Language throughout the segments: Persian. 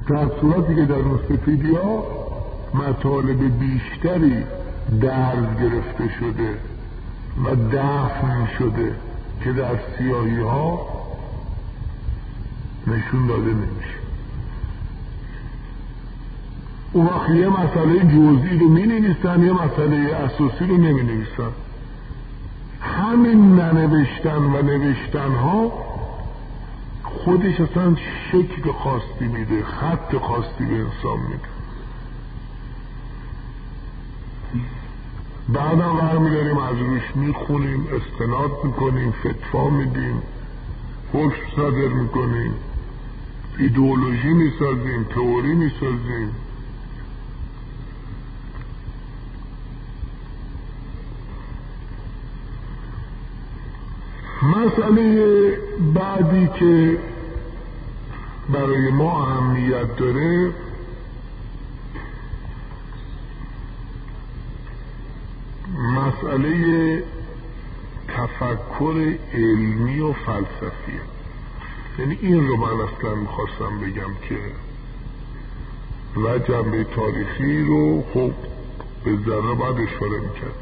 در صورتی که در نوستفیدیا مطالب بیشتری درز گرفته شده و دفن شده که در سیاهی ها نشون داده نمیشه. اون وقت یه مسئله جزئی رو می نویسن، یه مسئله اساسی رو نمی نویسن. همین ننوشتن و نوشتن ها خودش اصلا شکل خاصی میده، خط خاصی به انسان میده. بعدم برمی‌داریم از روش میخونیم، استناد میکنیم، فتوا میدیم، حکم صادر میکنیم، ایدئولوژی میسازیم، تئوری میسازیم. مسئله بعدی که برای ما اهمیت داره مسئله تفکر علمی و فلسفیه. یعنی این رو من اصلا میخواستم بگم که و جنبه تاریخی رو خب به ذره باید اشاره میکرد.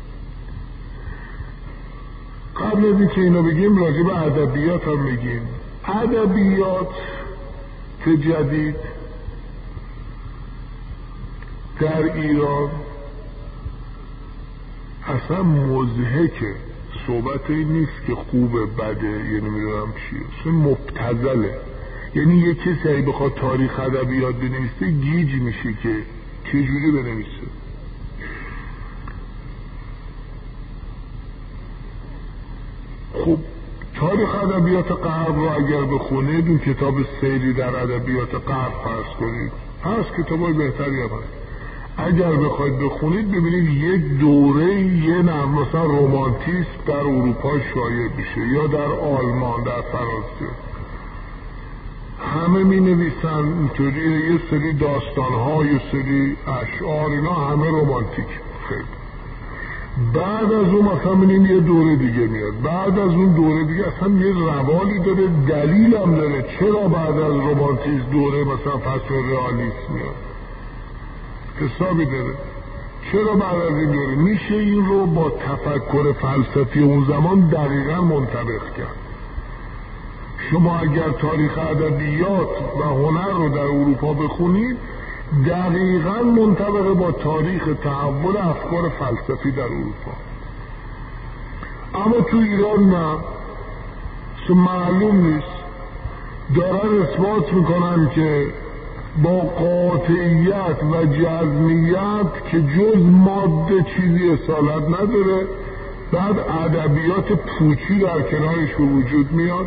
قبل از اینکه اینو بگیم راجع به ادبیات هم بگیم. ادبیات جدید در ایران اصلا مضحکه. صحبت این نیست که خوبه بده یعنی نمیدونم چیه، اصلا مبتذله. یعنی یه کسی اگه بخواد تاریخ ادبیات بنویسه گیج میشه که چجوری بنویسه. خب تاریخ ادبیات غرب رو اگر بخونید، این کتاب سیری در ادبیات غرب فرض کنید، هست کتابای بهتری هم هست، اگر بخواید بخونید ببینید یک دوره یه مثلا رومانتیسم در اروپا شایع میشه یا در آلمان، در فرانسه، همه می نویسن اینطوریه، یه سری داستانها، یه سری اشعار، اینا همه رومانتیک. خیلی بعد از اون مثلا ببینیم یه دوره دیگه میاد، بعد از اون دوره دیگه اصلا یه روالی داره، دلیل هم داره چرا بعد از رومانتیسم دوره مثلا فصل رئالیسم میاد، حسابی داره چرا بعد از این دوره. میشه این رو با تفکر فلسفی اون زمان دقیقا منطبق کرد. شما اگر تاریخ ادبیات و هنر رو در اروپا بخونید دقیقا منطبق با تاریخ تحول افکار فلسفی در اروپا. اما تو ایران نه، معلوم نیست. دارن اثبات میکنن که با قاطعیت و جزمیت که جز ماده چیزی اصالت نداره. بعد ادبیات پوچی در کنارش به وجود میاد.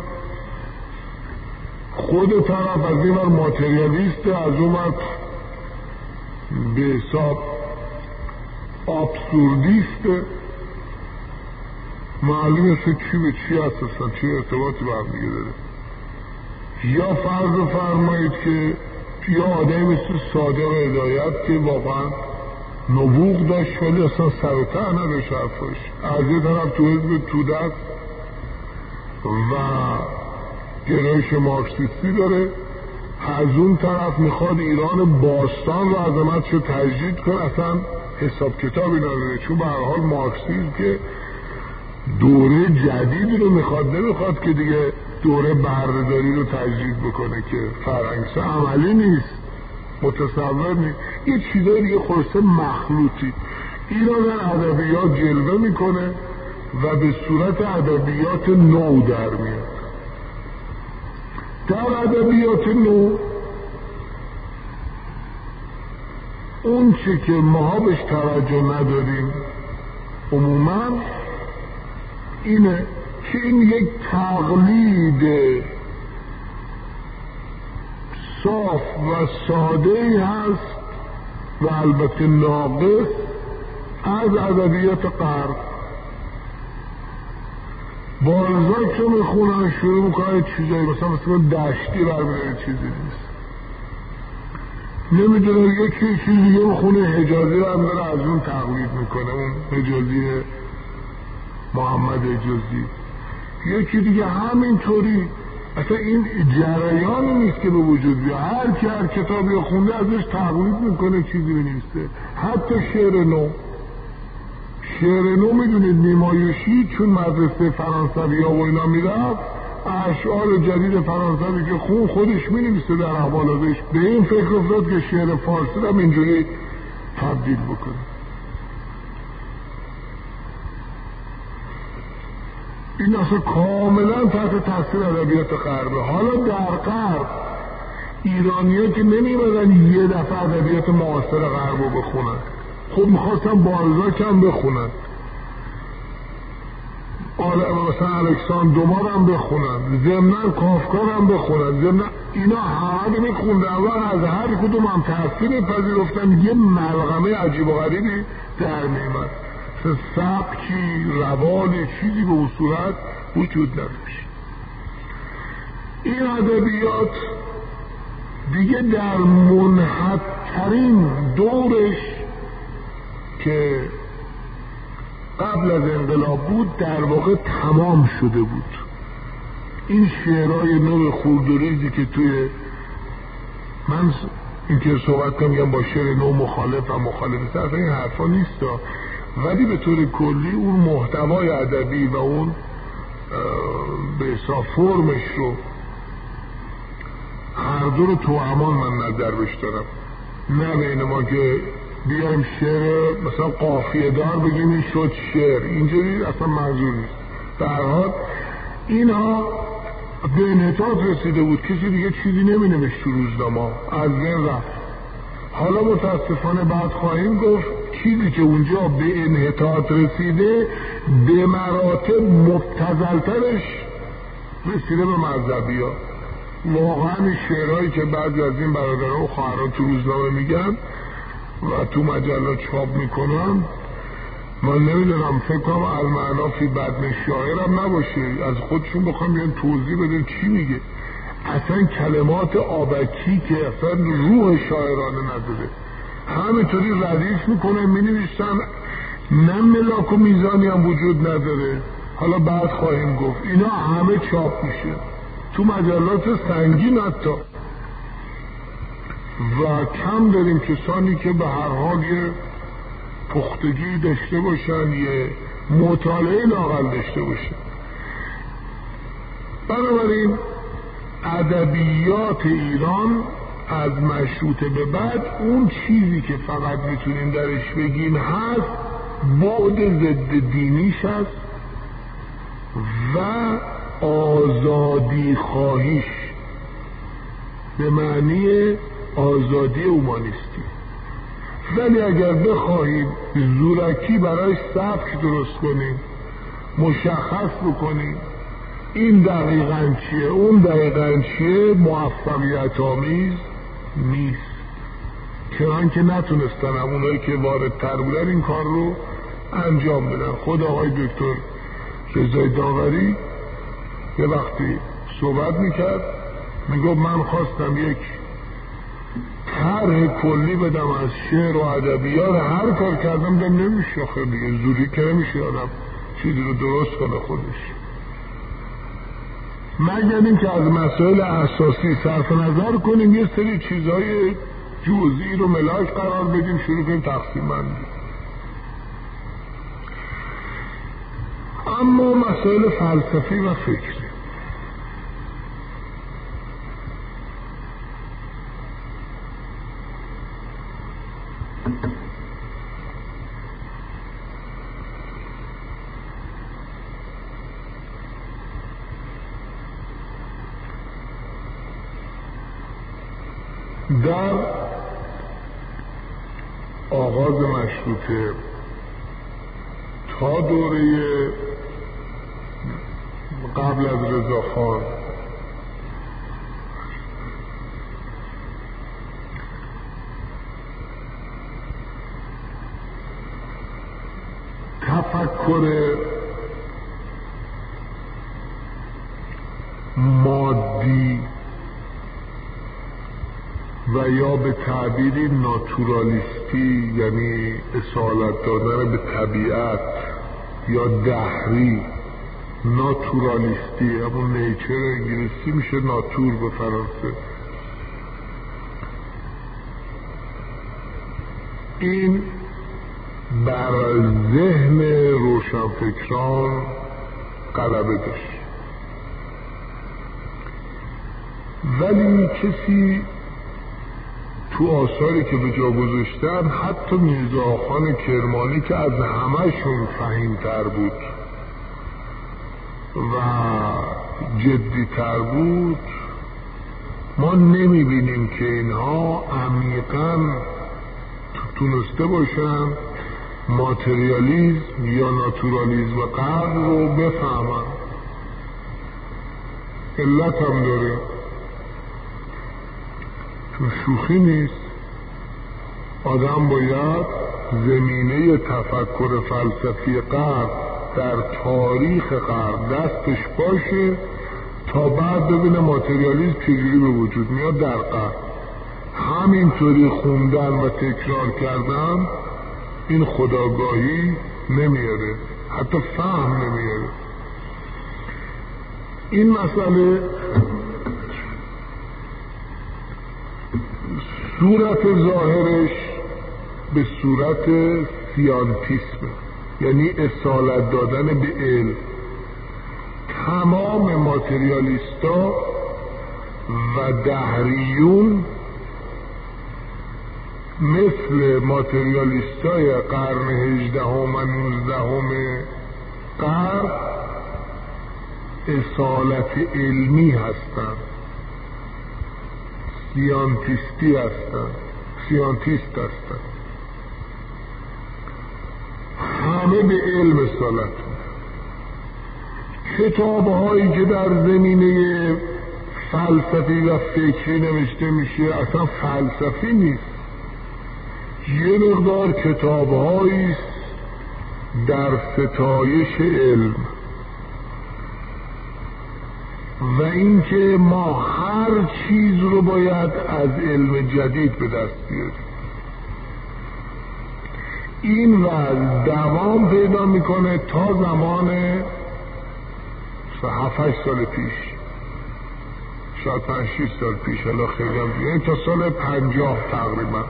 خود طرف از این ور ماتریالیسته، از اون ور به حساب ابسوردیسته. معلومه چی به چی اساسا چی ارتباطی با هم دیگه داره. یا فرض فرمایید که یا آدمی مثل صادق هدایت که واقعا نبوغ داشت ولی اصلا سر و ته نداشت حرفاش، از یه طرف تو حزب توده و گرایش مارکسیستی داره، از اون طرف میخواد ایران باستان رو عظمتش رو تجدید کنه، اصلا حساب کتابی نداره. چون به هر حال مارکسیسم که دوره جدید رو میخواد، نمیخواد که دیگه دوره بردهداری رو تجدید بکنه که فرهنگسه عملی نیست، متصور نیست. یه چیزای دیگه خلاصه مخلوطی. ایران در ادبیات جلوه میکنه و به صورت ادبیات نو در میاد. در ادبیات نو اون چی که ما بهش توجه نداریم عموما اینه که این یک تقلید صاف و ساده هست و البته ناقص از ادبیات غرب. بالزاک رو میخونن شروع میکنن چیزایی مثلا دشتی برمیداره، چیزی نیست. نمیدونه یکی چیزی دیگه میخونه حجازی رو هم داره از اون تقلید میکنه، اون حجازی محمد حجازی. یکی دیگه همینطوری اصلا این جریانی نیست که به وجود بیاد. هر کی هر کتابی خونده ازش تقلید میکنه، چیزی بنویسه. حتی شعر نو میدونید نیمایشی چون مدرسه فرانسوی ها و اینا میرفت، اشعار جدید فرانسوی که خودش مینویسه در احوالاتش. به این فکر افتاد که شعر فارسی رو اینجوری تبدیل بکنه. این اصلا کاملا تحت تاثیر ادبیات غربه. حالا در غرب ایرانی‌ها که نمی‌بودن یه دفعه ادبیات معاصر غرب رو بخونن، خب میخواستن بالزاک هم بخونن، مثلا الکساندر دوما هم بخونن، ضمناً کافکا هم بخونن، ضمناً اینا همه رو میخوندن و از هر کدوم هم تاثیر پذیرفتن. یه ملغمه عجیب و غریبی در میامد، سبکی روانی چیزی به اون صورت وجود نداشت. این ادبیات دیگه در منحط‌ترین دورش که قبل از انقلاب بود در واقع تمام شده بود. این شعرهای نو خردوریزی که توی من این که صحبت کنم با شعر نو مخالف و مخالف اصلا این حرفا نیست، ولی به طور کلی اون محتوای ادبی و اون به حساب فرمش رو هر دو رو توامان من نظر بهش دارم. نه بین ما که بیایم شعر مثلا قافیه دار بگیم این شد شعر، اینجوری اصلا منظور نیست. در حال اینها به انحطاط رسیده بود، کسی دیگه چیزی نمی نوشت تو روزنامه، از بین رفت. حالا متاسفانه بعد خواهیم گفت چیزی که اونجا به انحطاط رسیده به مراتب مبتذل‌ترش رسیده به مذهبی‌ها. واقعا شعرهایی که بعضی از این برادران و خواهران تو روزنامه میگن و تو مجلات چاپ میکنن، من نمیدونم، فکر کنم المعنا فی بدن شاعرم نباشه، از خودشون بخوام بیان توضیح بدن چی میگه. اصلا کلمات آبکی که اصلا روح شاعرانه نداره همینطوری ردیف میکنن مینویسن، نه ملاک و میزانی هم وجود نداره. حالا بعد خواهیم گفت اینا همه چاپ میشه تو مجلات سنگین حتی، و کم داریم کسانی که به هر حال یه پختگی داشته باشن، یه مطالعه لااقل داشته باشن. بنابراین ادبیات ایران از مشروطه به بعد اون چیزی که فقط میتونیم درش بگیم هست بعد ضد دینیش هست و آزادی خواهیش به معنی آزادی اومانیستی. ولی اگر بخواهیم زورکی برای سبک درست کنیم، مشخص بکنیم این دقیقاً چیه اون دقیقاً چیه، موفقیت آمیز نیست. چنان که نتونستن اونایی که واردتر بودن این کار رو انجام بدن. خود آقای دکتر رضای داوری یه وقتی صحبت میکرد میگفت من خواستم یک طرح کلی بدم از شعر و ادبیات، هر کار کردم دم نمیشه، آخه دیگه زوری که نمیشه آدم چیزی رو درست کنه خودش، مگر این که از مسائل اساسی صرف نظر کنیم، یه سری چیزهای جزئی رو ملاک قرار بدیم، شروع کنیم تقسیم بندی. اما مسائل فلسفی و فکری در آغاز مشروطه تا دوره قبل از رضاخان تفکر مادی و یا به تعبیری ناتورالیستی، یعنی اصالت دادن به طبیعت یا دهری، ناتورالیستی، همون نیچر انگلیسی میشه ناتور به فرانسه. این بر ذهن روشنفکران غلبه داشت، ولی کسی تو آثاری که به جا گذاشتن، حتی میرزا آخان کرمانی که از همهشون فهیم‌تر بود و جدی‌تر بود، ما نمیبینیم که اینها عمیقاً تونسته باشن ماتریالیزم یا ناتورالیزم غرب رو بفهمن. علت هم داره، چون شوخی نیست. آدم باید زمینه تفکر فلسفی غرب در تاریخ غرب دستش باشه تا بعد ببینه ماتریالیسم چجوری به وجود میاد در غرب. همینطوری خوندن و تکرار کردن این خودآگاهی نمیاره، حتی فهم نمیاره. این مسئله صورت ظاهرش به صورت سیانتیسمه، یعنی اصالت دادن به علم. تمام ماتریالیستا و دهریون مثل ماتریالیستای قرن 18 و 19 غرب اصالت علمی هستن، سیانتیست هستن، همه به علم اصالت. کتاب‌هایی که در زمینه فلسفی و فکری نوشته میشه اصلا فلسفی نیست، یه مقدار کتاب‌هایی در ستایش علم و اینکه ما هر چیز رو باید از علم جدید به دست بیاریم. این وضع دوام پیدا میکنه تا زمان 7-8 سال پیش، شاید 5-6 سال پیش، الان خیلی هم دیگه، تا سال 50 تقریبا.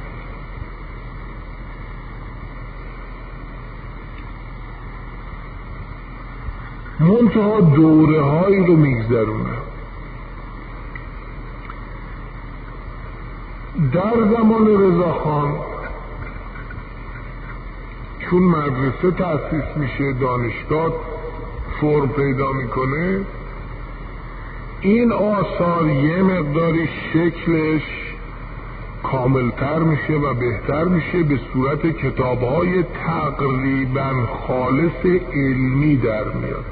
منتها دوره هایی رو میگذرونه. در زمان رضاخان چون مدرسه تأسیس میشه، دانشگاه فرم پیدا میکنه، این آثار یه مقداری شکلش کاملتر میشه و بهتر میشه، به صورت کتاب‌های تقریباً خالص علمی در میاد.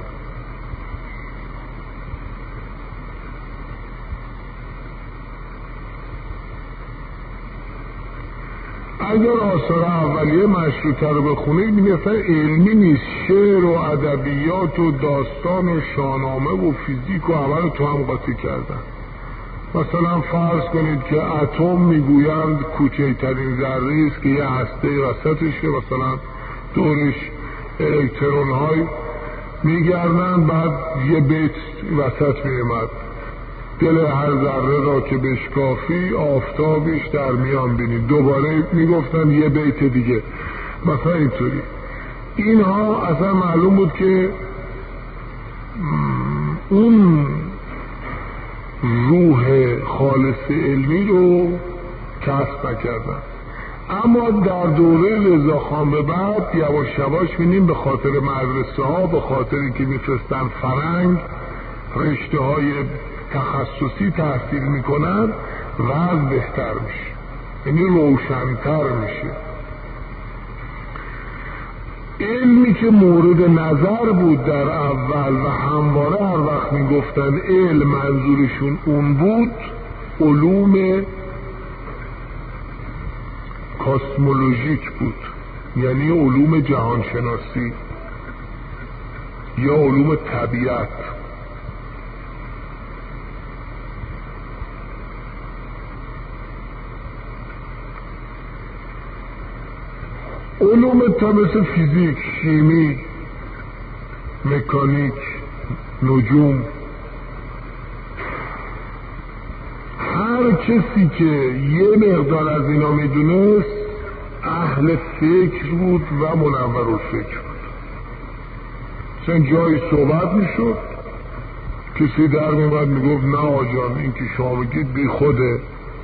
اگر آثار اولیه مشروطه رو بخونید میگه اصلا علمی نیست، شعر و ادبیات و داستان و شاهنامه و فیزیک و همه رو تو هم قاطی کردن. مثلا فرض کنید که اتم میگویند کوچکترین ذره است که یه هسته وسطشه، مثلا دورش الکترون های میگردن، بعد یه بیت وسط میامد: دل هر ذره را که بشکافی آفتابش در میان بینی. دوباره میگفتن یه بیت دیگه، مثلا اینطوری. اینها اصلا معلوم بود که اون روح خالص علمی رو کسب نکردن. اما در دوره رضاخان به بعد یواش یواش می‌بینیم به خاطر مدرسه ها، به خاطر اینکه میفرستن فرنگ، رشته های تخصصی تحصیل میکنن، وضع بهتر میشه، یعنی روشن‌تر میشه. علمی که مورد نظر بود در اول و همواره هر وقت میگفتن علم منظورشون اون بود، علوم کاسمولوژیک بود، یعنی علوم جهانشناسی یا علوم طبیعت. علوم مثل فیزیک، شیمی، مکانیک، نجوم، هر کسی که یه مقدار از اینا میدونست اهل فکر بود و منورالفکر بود. مثلا جایی صحبت میشد کسی در میمد میگفت نه آجان این که شما بگید بی خوده،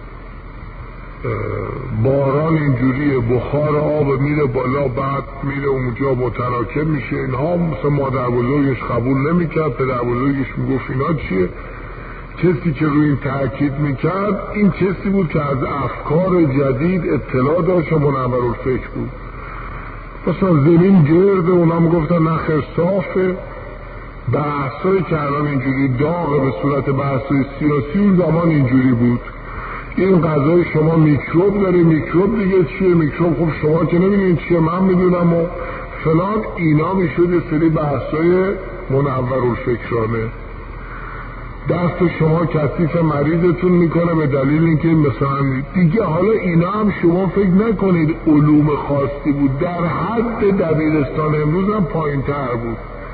باران اینجوریه، بخار آب میره بالا بعد میره اونجا متراکم میشه. اینها مثلا مادر بزرگش قبول نمیکرد، پدر بزرگش میگفت اینا چیه. کسی که روی این تأکید میکرد این کسی بود که از افکار جدید اطلاع داشت و منورالفکر بود. مثلا زمین گرده، اونا میگفتن نخیر صافه. بحثایی که الان اینجوری داغه به صورت بحثای سیاسی اون زمان اینجوری بود. این غذای شما میکروب داره، میکروب دیگه چیه، میکروب خب شما که نمیدونید چیه من میدونم و فلان. اینا میشد یه سری بحثای منورالفکرانه. دست شما کثیف مریضتون میکنه به دلیل اینکه مثلا دیگه. حالا اینا هم شما فکر نکنید علوم خاصی بود، در حد دبیرستان امروز هم پایین تر بود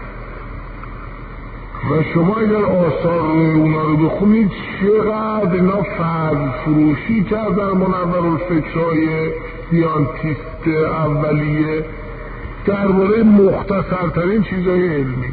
و شما اگر آثار اونا رو بخونید چقدر اینا فرض فروشی کردن منورالفکرهای سیانتیست اولیه درباره مختصرترین چیزهای علمی.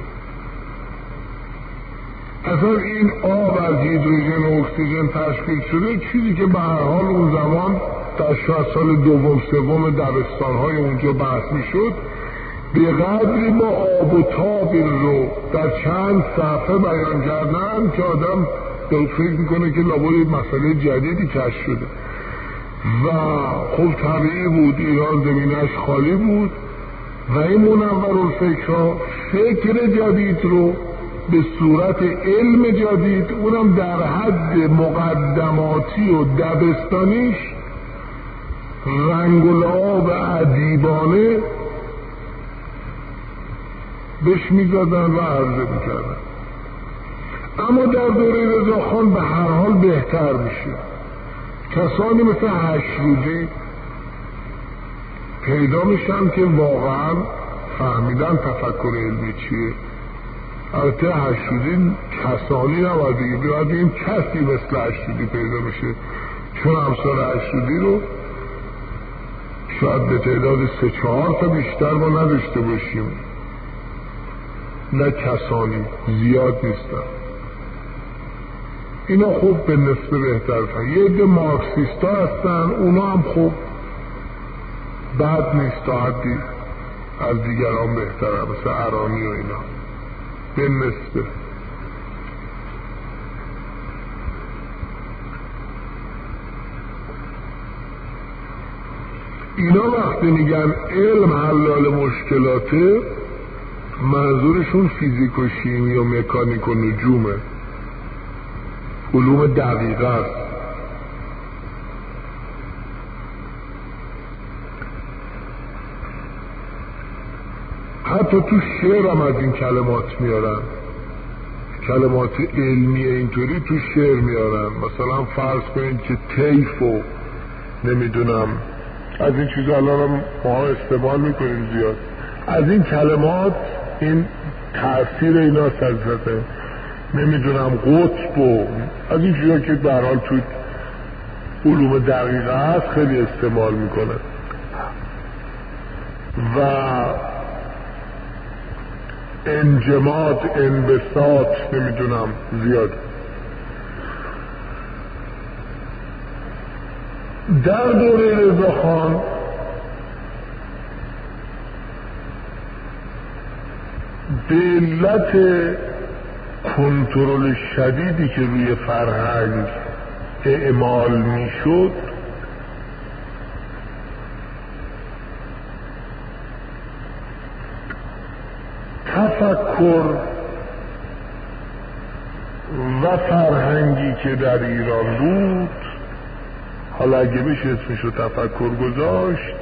اصلا این آب از هیدروژن و اکسیژن تشکیل شده، چیزی که به هر حال اون زمان در شاید سال دوم سوم دبستان‌های اونجا بحث میشد، به قدری با آب و تاب رو در چند صفحه بیان کردن که آدم فکر میکنه که لابد مسئله جدیدی کشف شده. و خب طبیعی بود ایران زمینش خالی بود و این منورالفکرها فکر جدید رو به صورت علم جدید، اونم در حد مقدماتی و دبستانیش، رنگ و لعاب ادیبانه بهش میزدن و عرضه میکردن. اما در دوره رضاخان به هر حال بهتر میشه. کسانی مثل هشرودی پیدا میشن که واقعا فهمیدن تفکر علمی چیه. البته هشرودی کسانی نباید دیگه، باید این کسی مثل هشرودی پیدا میشه، چون امثال هشرودی رو شاید به تعداد 3-4 تا بیشتر ما نداشته باشیم. نه کسانی زیاد نیستن. اینا خوب به نسبه بهتر فهم. یه عده مارکسیستا هستن، اونا هم خوب بد نیست، تا حدی از دیگران بهتر، مثل ارانی و اینا به نسبه. اینا وقتی میگن علم حلال مشکلاته، منظورشون فیزیک و شیمی و مکانیک و نجومه، علوم دقیقه است. حتی تو شعر هم از این کلمات میارن، کلمات علمی اینطوری تو شعر میارن. مثلا فرض کنید که طیف و نمیدونم از این چیزا الان هم ما استعمال میکنیم زیاد. از این کلمات این تأثیر اینا سلسته نمیدونم قطب و از این چیزا که به هر حال تو علوم دقیقه هست خیلی استعمال میکنه. و انجماد، انبساط نمیدونم زیاد. در دوره رضاخان به علت کنترل شدیدی که روی فرهنگ اعمال میشد، تفکر و فرهنگی که در ایران بود، حالا اگه بشه اسمشو تفکر گذاشت،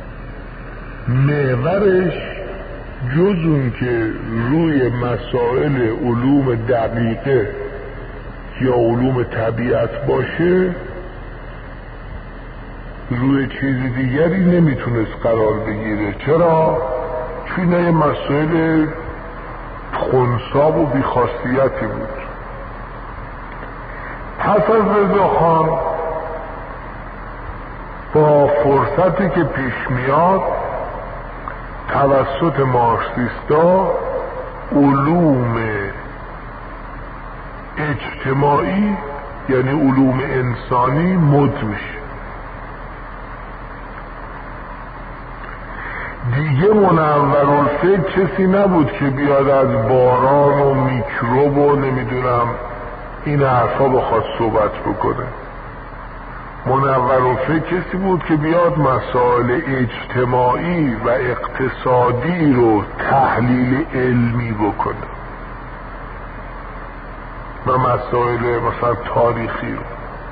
محورش جز اون که روی مسائل علوم دقیقه یا علوم طبیعت باشه، روی چیز دیگری نمیتونست قرار بگیره. چرا؟ چون این مسائل خنثی و بیخاصیتی بود. پس از رضاخان با فرصتی که پیش میاد توسط مارکسیستا علوم اجتماعی یعنی علوم انسانی مد میشه. دیگه منورالفکر کسی نبود که بیاد از باران و میکروب و نمیدونم این حرفا بخواد صحبت بکنه. منورالفکر کسی بود که بیاد مسائل اجتماعی و اقتصادی رو تحلیل علمی بکنه و مسائل مثلا تاریخی رو.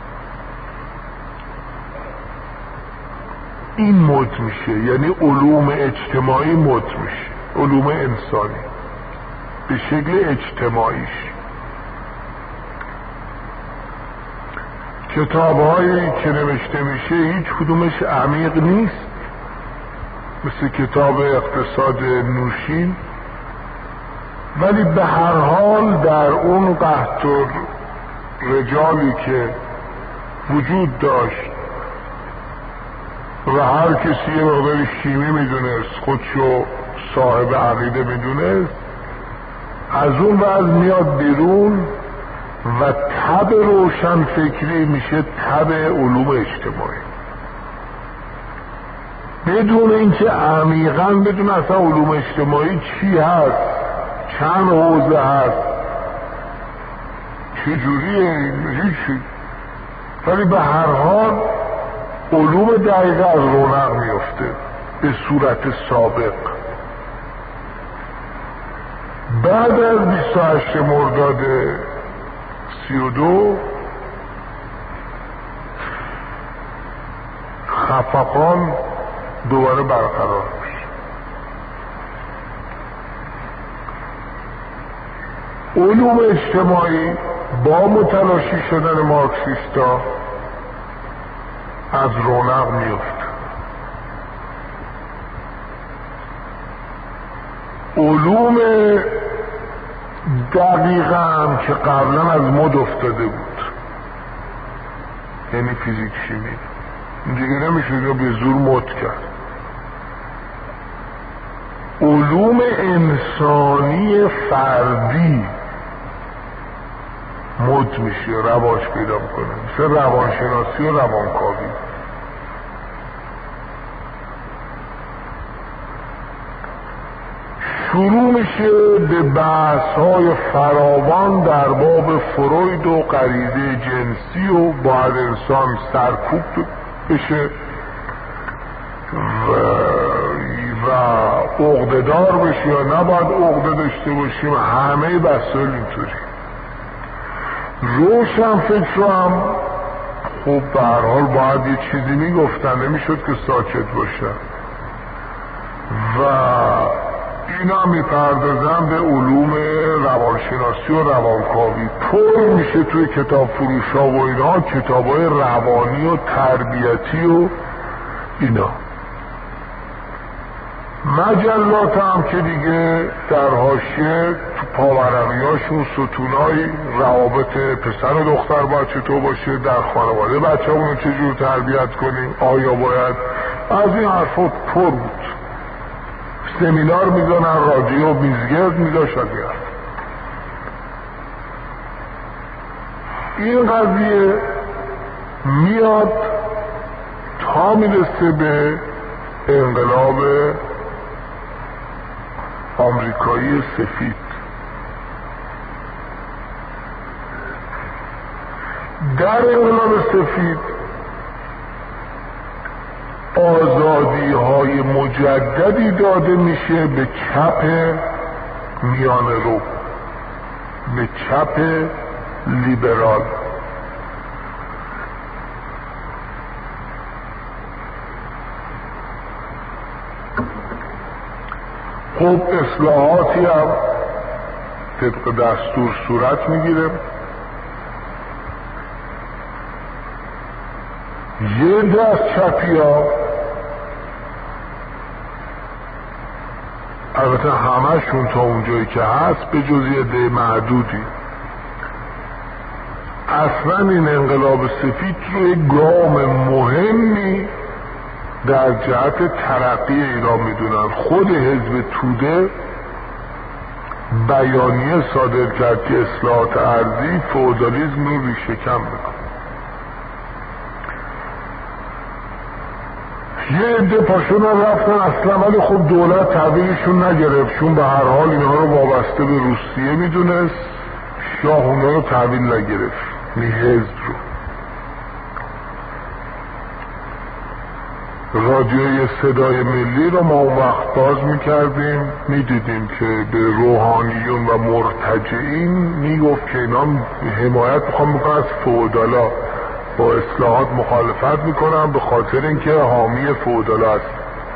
این مد میشه، یعنی علوم اجتماعی مد میشه، علوم انسانی به شکل اجتماعیش. کتاب‌هایی که نوشته میشه هیچ کدومش عمیق نیست، مثل کتاب اقتصاد نوشین، ولی به هر حال در اون قحط و رجالی که وجود داشت و هر کسی یه مقدار شیمی میدونست، خودشو صاحب عقیده میدونست، از اون وضع میاد بیرون و تب روشن فکری میشه تب علوم اجتماعی، بدون اینکه عمیقاً بدون اصلا علوم اجتماعی چی هست، چند حوزه هست، چجوریه، هیچی. ولی به هر حال علوم دقیقه از رونق میفته به صورت سابق. بعد از 28 مرداد 32 خفقان دوباره برقرار میشه. علوم اجتماعی با متلاشی شدن مارکسیستا از رونق میفته. علوم دقیقه هم که قبلا از مد افتاده بود، یعنی فیزیک شیمی، دیگه نمیشه به زور مد کرد. علوم انسانی فردی مد میشه، رواج پیدا میکنه، مثل روانشناسی و روانکاوی. شروع میشه به بحث‌های فراوان در باب فروید و غریزه جنسی و باید انسان سرکوب بشه و عقده‌دار بشه یا نباید عقده داشته باشیم. همه مسائل اینطوری. روشن فکر هم خب به هر حال باید یه چیزی میگفتن، نمیشد که ساکت باشن و اینا میپردازن به علوم روانشناسی و روانکاوی. پر میشه توی کتاب فروش ها و اینا کتاب های روانی و تربیتی و اینا. مجلات هم که دیگه در حاشیه تو پاورقیاشون ستونای روابط پسر و دختر باید چطور باشه، در خانواده بچه همونو چجور تربیت کنیم، آیا باید، از این حرفات پر بود. سمینار میزنن، رادیو میزگرد میداشت از این حرف. این قضیه میاد تا میرسه به انقلاب آمریکایی سفید. در انقلاب سفید آزادی های مجددی داده میشه به چپ میان رو، به چپ لیبرال. خب اصلاحاتی هم طبق دستور صورت میگیره. یه دست چپی ها البته همشون تا اونجایی که هست به جز یه عده معدودی، اصلا این انقلاب سفید رو یک گام مهمی در جهت ترقی ایران میدونن. خود حزب توده بیانیه صادر کرد که اصلاحات ارضی فئودالیسم رو ریشه‌کن میکنه. یه عده پاشون رفتن اصلا، ولی خب دولت تحویلشون نگرفت، چون به هر حال اینها رو وابسته به روسیه میدونست. شاه اونا رو تحویل نگرفت، حزب رو. رادیوی صدای ملی رو ما اون وقت باز میکردیم، میدیدیم که به روحانیون و مرتجعین میگفت که اینا حمایت میخوام بکنن از فئودالا، با اصلاحات مخالفت میکنن به خاطر اینکه حامی فئودالا است.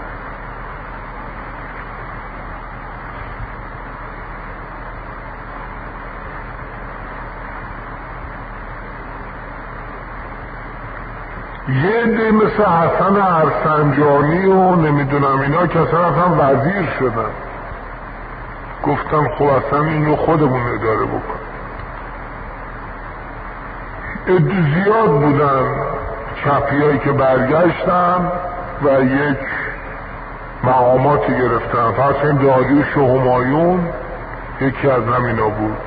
یه عده مثل حسن ارسنجانی و نمیدونم اینا که اصلا وزیر شدن، گفتن خب اصلا این رو خودمون اداره بکن. عده زیاد بودن چپیایی که برگشتن و یک مقاماتی گرفتن. فرض کنیم داریوش و همایون یکی از همینا بود.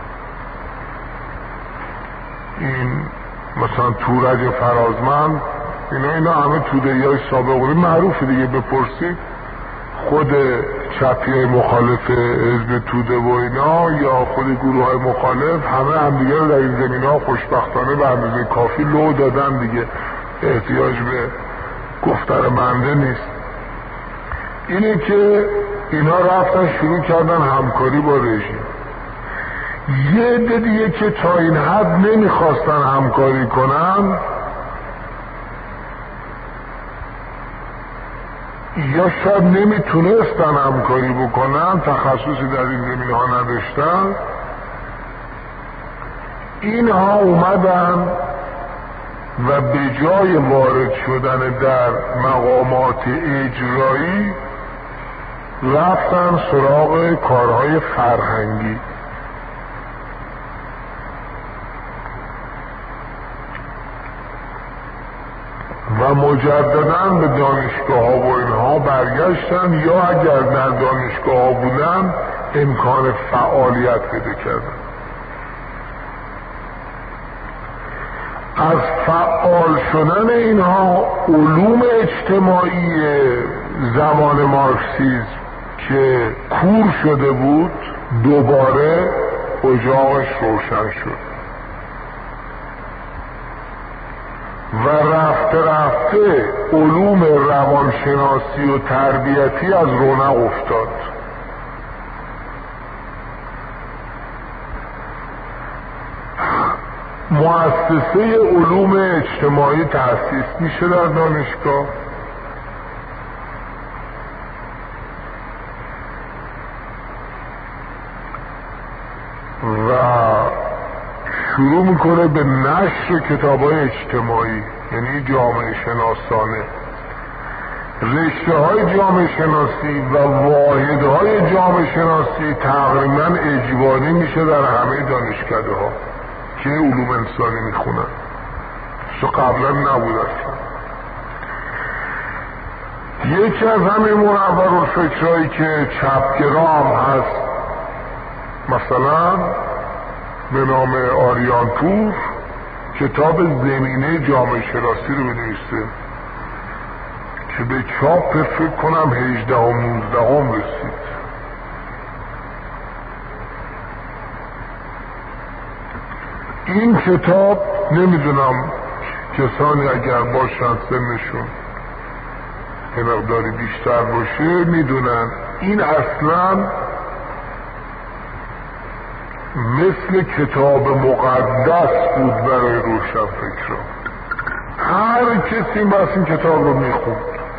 این مثلا تورج فرازمند، اینا همه توده‌ای های سابق بودن، معروفه دیگه. بپرسید خود چپی های مخالف حزب توده و اینا یا خود گروه های مخالف همه دیگه رو در این زمین ها خوشبختانه به اندازه کافی لو دادن دیگه، احتیاج به گفتن بنده نیست. اینه که اینا رفتن شروع کردن همکاری با رژیم. یه عده دیگه که تا این حد نمیخواستن همکاری کنن یا شاید نمیتونستن همکاری بکنن، تخصصی در این زمین ها نداشتن، اینها اومدن و به جای وارد شدن در مقامات اجرایی رفتن سراغ کارهای فرهنگی. و مجدداً به دانشگاه ها و اینها برگشتن، یا اگر در دانشگاه ها بودن امکان فعالیت پیدا کردن. از فعال شدن اینها علوم اجتماعی زمان مارکسیسم که کور شده بود دوباره اجاقش روشن شد و رفته رفته علوم روانشناسی و تربیتی از رونق افتاد. مؤسسه علوم اجتماعی تأسیس میشه در دانشگاه و شروع میکنه به نشر کتاب‌های اجتماعی، یعنی جامعه شناسانه. رشته های جامعه شناسی و واحدهای جامعه شناسی تقریبا اجباری میشه در همه دانشکده ها که علوم انسانی میخونن، چو قبلا نبود اصلا. یکی از همه منورالفکرهایی که چپگرام هست مثلا به نام آریانپور کتاب زمینه جامعه شناسی رو بنویسه که به چاپ فکر کنم 18 و 19 رسید. این کتاب نمیدونم کسانی اگر باشن سنشون یه مقداری بیشتر باشه میدونن این اصلا مثل کتاب مقدس بود برای روشنفکران. هر کسی بس این کتاب رو میخوند،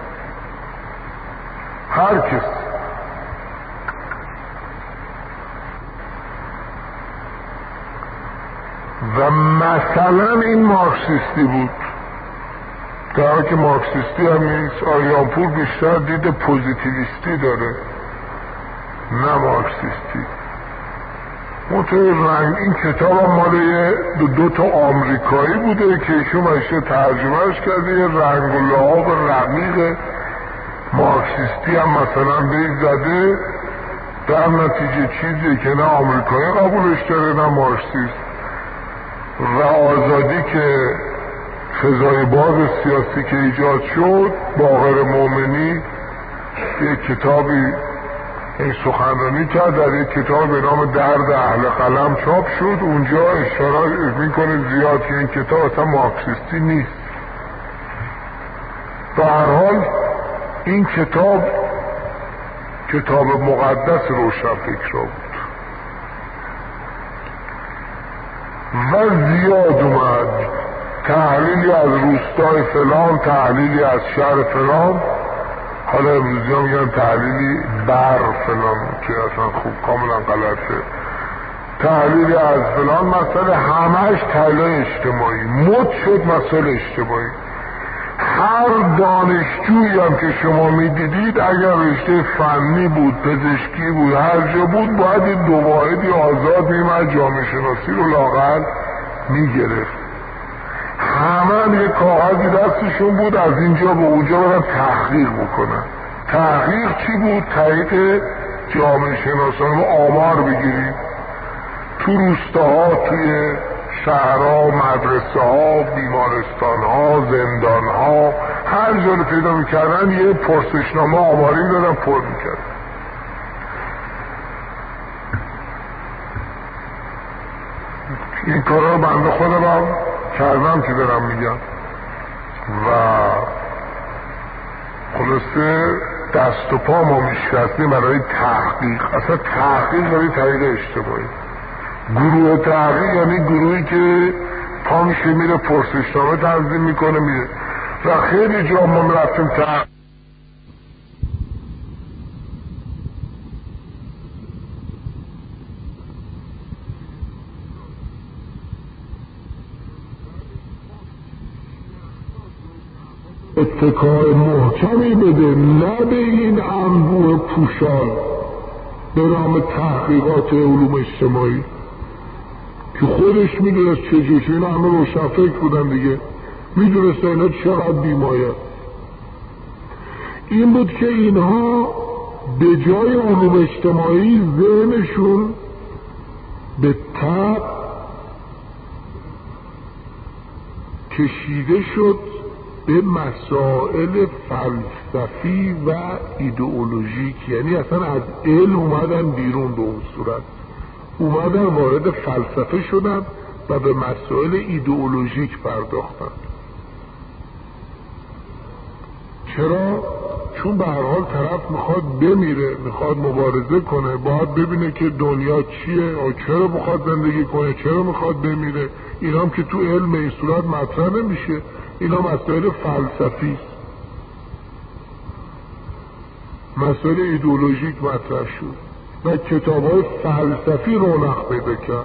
هر کسی. و مثلا این مارکسیستی بود، در حالی که مارکسیستی هم نیست. آریانپور بیشتر دید پوزیتیویستی داره، نه مارکسیستی. رنگ این کتاب هم مال دو تا آمریکایی بوده که ایشون باشه ترجمهش کرده، یه رنگ و لعاب رقیق مارکسیستی هم مثلا بهش زده، در نتیجه چیزی که نه آمریکایی قبولش داره نه مارکسیست. و آزادی که فضای باز سیاسی که ایجاد شد، باقر مومنی یک کتابی این سخنرانی کرد، در یک کتاب به نام درد اهل قلم چاپ شد. اونجا اشاره میکنه زیاد که این کتاب اصلا مارکسیستی نیست. به هر حال این کتاب کتاب مقدس روشنفکرا بود و زیاد اومد، تحلیلی از روستای فلان، تحلیلی از شهر فلان، حالا امروزی ها میگن تحلیلی بر فلان که اصلا خوب کاملا غلطه، تحلیلی از فلان مسئله، همهش تحلیل اجتماعی، مد شد مسئله اجتماعی. هر دانشجویی هم که شما میدیدید اگر رشته فنی بود، پزشکی بود، هر جا بود، باید این دو واحدی آزاد میمد جامعه شناسی رو لااقل میگرفت. همه یه کاغذی دستشون بود، از اینجا به اونجا برن تحقیق بکنن. تحقیق چی بود؟ تحقیق جامعه شناسان، آمار بگیریم تو روستاها، توی شهرها، مدرسه ها، بیمارستان ها، زندان ها، هر جا رو پیدا میکردن یه پرسشنامه آماری دادن پر میکردن. این کارا رو بنده خودم کردم که دارم میگم و خلاصه دست و پا ما میشکستیم برای تحقیق. اصلا تحقیق برای تحقیق اجتماعی. گروه تحقیق یعنی گروهی که پا میشه میره پرسشنامه تنظیم میکنه میره و خیلی جا ما رفتیم تحقیق. اتکای محکمی بده، نه به این انبوه پوشان به نام تحقیقات علوم اجتماعی که خودش میدونست چجوری، این همه روشنفکر بودن دیگه، میدونست اینا چقدر بیمایه. این بود که اینها به جای علوم اجتماعی ذهنشون به طب کشیده شد به مسائل فلسفی و ایدئولوژیک، یعنی اصلا از علم اومدن بیرون، به اون صورت اومدن وارد فلسفه شدن و به مسائل ایدئولوژیک پرداختن. چرا؟ چون به هر حال طرف میخواد بمیره، میخواد مبارزه کنه، باید ببینه که دنیا چیه، چرا میخواد زندگی کنه، چرا میخواد بمیره. اینا هم که تو علم این صورت مطرح نمیشه، اینا مسائل فلسفی، مسائل ایدئولوژیک مطرح شد و کتاب‌های فلسفی رونق پیدا کرد.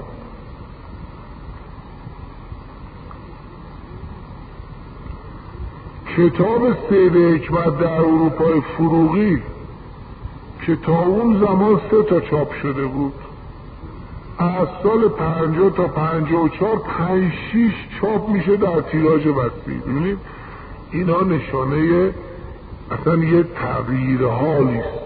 کتاب سید حکمت در اروپای فروغی که تا اون زمان 3 چاپ شده بود، از سال 50 تا 54 5-6 چاپ میشه در تیراژ وسیع. ببینید اینا نشانه اصلا یه تغییر حالی است.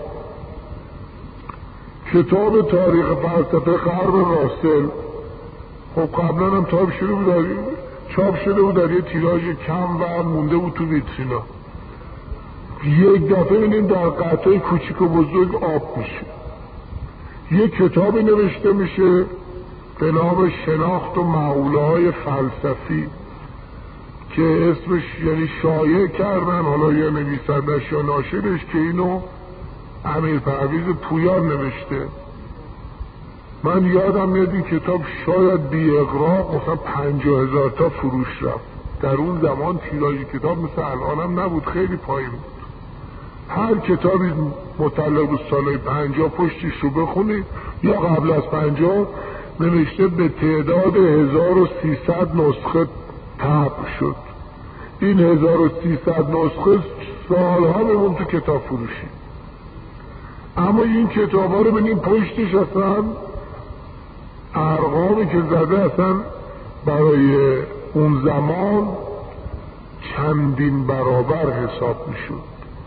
کتاب تاریخ فلسفه غرب راسل خب قبلا هم چاپ شده بود در یه تیراژ کم و مونده بود تو ویترینا. یک دفعه ببینید در قطعه کوچیک و بزرگ آب میشه، یک کتابی نوشته میشه به نام شناخت و معقوله‌های فلسفی که اسمش یعنی شایع کردن، حالا یا نویسندش یا ناشرش، که اینو امیر پرویز پویان نوشته. من یادم میاد این کتاب شاید بی اغراق مثلا 50,000 تا فروش رفت. در اون زمان تیراژ کتاب مثل الانم نبود، خیلی پایین بود. هر کتابی مطلع بود سال 50 پشتش رو بخونید یا قبل از 50 نوشته به تعداد 1300 نسخه طبع شد. این 1300 نسخه سالها میمون تو کتاب فروشی. اما این کتاب ها رو ببینیم پشتش اصلا ارقامی که زده اصلا برای اون زمان چندین برابر حساب میشد.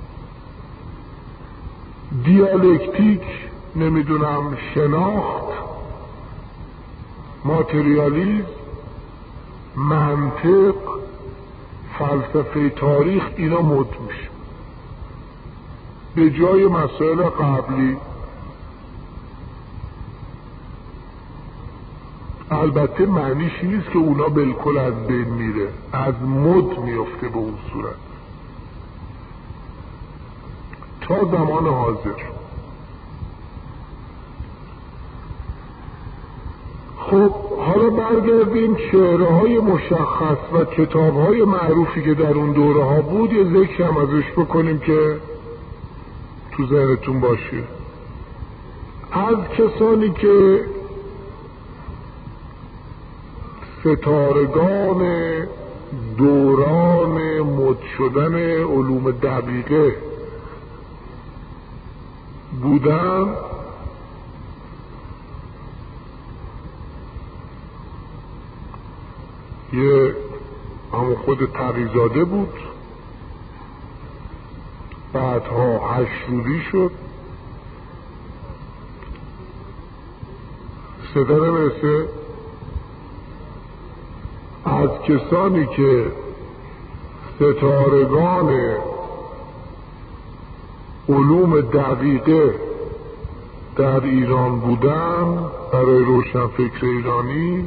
دیالکتیک، نمیدونم شناخت، ماتریالیسم، منطق، فلسفه تاریخ، اینا مد میشه به جای مسائل قبلی. البته معنیش نیست که اونا بالکل از بین میره، از مد میفته به اون صورت تا زمان حاضر. خب حالا برگردیم چهره های مشخص و کتاب های معروفی که در اون دوره ها بود یه ذکر هم ازش بکنیم که تو ذهنتون باشه. از کسانی که ستارگان دوران مد شدن علوم دقیقه بودن، یه همون خود تقی‌زاده بود، بعدها هشرودی شد، ستاره برسه. از کسانی که ستارگان علوم دقیقه در ایران بودن برای روشنفکر ایرانی،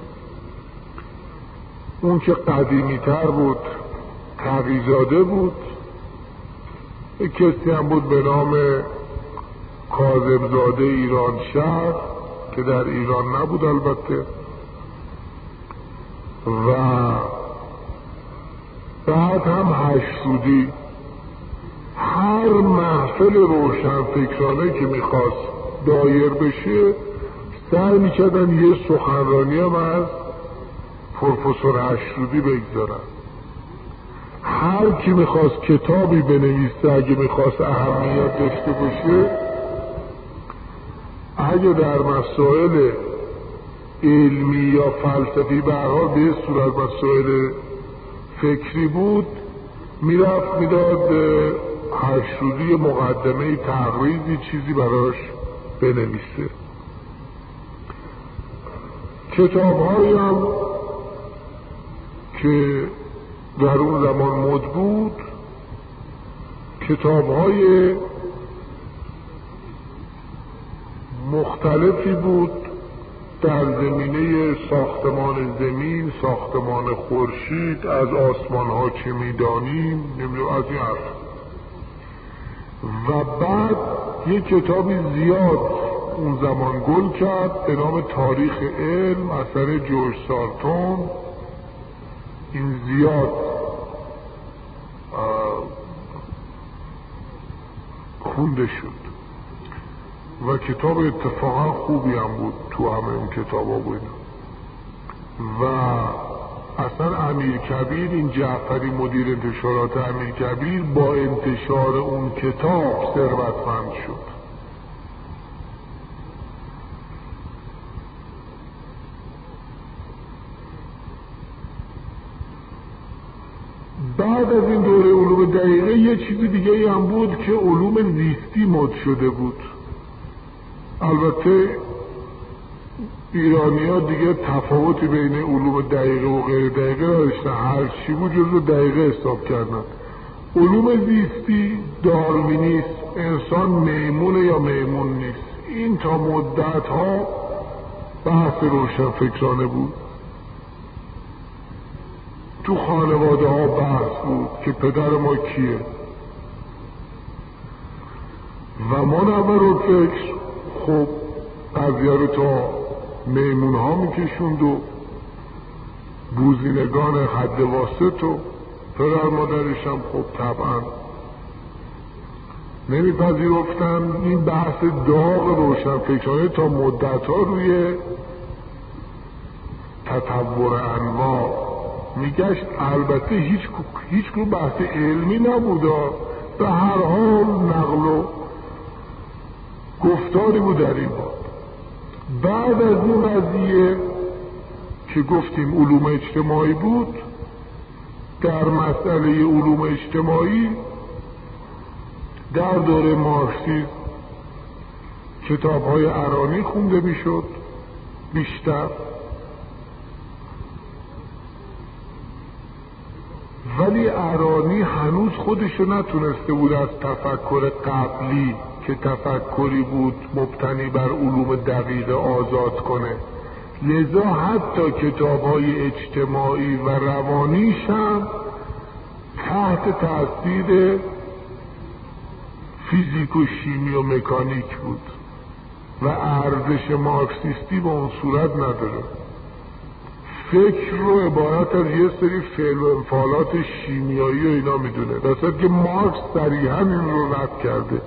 اون که قدیمی تر بود تقی‌زاده بود، یک کسی هم بود به نام کاظمزاده ایرانشهر که در ایران نبود البته، و بعد هم هشتودی. هر محفل روشنفکرانه که میخواست دایر بشه سعی میکردن یه سخنرانی هم از پروفسور هشتودی بگذارن. هر کی میخواست کتابی بنویسه، اگه میخواست اهمیت داشته باشه، اگه در مسائل علمی یا فلسفی به هر حال به صورت مسائل فکری بود، میرفت میداد هشتودی مقدمه تقریزی چیزی براش بنویسه. کتاب‌هایی هم که در اون زمان مد بود، کتاب‌های مختلفی بود در زمینه ساختمان زمین، ساختمان خورشید، از آسمان ها چه میدانیم، نمیدونم از این حرف. و بعد یک کتابی زیاد اون زمان گل کرد به نام تاریخ علم، اثر جورج سارتون. این زیاد خونده شد و کتاب اتفاقا خوبی هم بود تو همه اون کتاب ها بود. و اصلا امیرکبیر، این جعفری مدیر انتشارات امیرکبیر، با انتشار اون کتاب ثروتمند شد. بعد از این دوره علوم دقیقه یه چیز دیگه هم بود که علوم زیستی مد شده بود. البته ایرانی ها دیگه تفاوتی بین علوم دقیقه و غیر دقیقه نداشتن، هر چی بود جزو دقیقه حساب کردن. علوم زیستی، داروینیسم، انسان میمونه یا میمون نیست، این تا مدت ها بحث روشنفکرانه بود. تو خانواده ها بحث بود که پدر ما کیه، و منورالفکر خب قضیه رو تا میمون ها میکشوند و بوزینگان حد واسط و پدر مادرش هم خب طبعا نمیپذیرفتن. این بحث داغ روشنفکرانه تا مدت ها روی تطور انواع میگشت. البته هیچ بحث علمی نبود، به هر حال نقل و گفتاری بود در این باب. بعد از این قضیه که گفتیم علوم اجتماعی بود، در مسئله علوم اجتماعی در دوره مارکسیسم کتاب‌های ارانی خونده میشد بیشتر، ولی ارانی هنوز خودشو نتونسته بود از تفکر قبلی که تفکری بود مبتنی بر علوم دقیقه آزاد کنه. لذا حتی کتاب‌های اجتماعی و روانیش هم تحت تاثیر فیزیک و شیمی و مکانیک بود و ارزش مارکسیستی به اون صورت نداره. فکر رو عبارت از یه سری فعل و انفعالات شیمیایی و اینا میدونه، درصد که مارکس صریحاً این رو رد کرده،